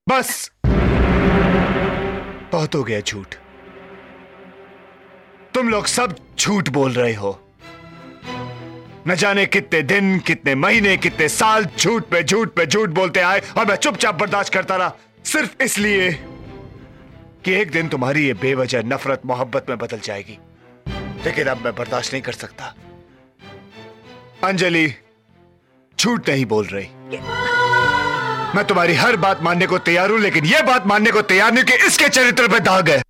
बस बहुत हो गया झूठ। तुम लोग सब झूठ बोल रहे हो। न जाने कितने दिन, कितने महीने, कितने साल झूठ पे झूठ बोलते आए और मैं चुपचाप बर्दाश्त करता रहा, सिर्फ इसलिए कि एक दिन तुम्हारी ये बेवजह नफरत मोहब्बत में बदल जाएगी। लेकिन अब मैं बर्दाश्त नहीं कर सकता। अंजलि झूठ नहीं बोल रही। मैं तुम्हारी हर बात मानने को तैयार हूं, लेकिन यह बात मानने को तैयार नहीं कि इसके चरित्र पे दाग है।